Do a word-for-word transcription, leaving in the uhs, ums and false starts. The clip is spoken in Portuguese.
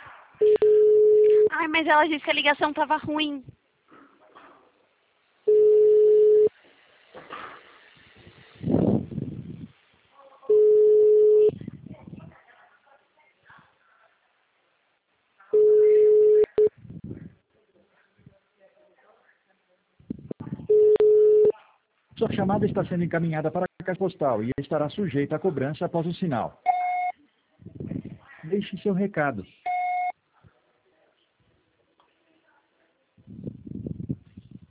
Ai, mas ela disse que a ligação tava ruim. Sua chamada está sendo encaminhada para a caixa postal e estará sujeita a cobrança após o sinal. Deixe seu recado.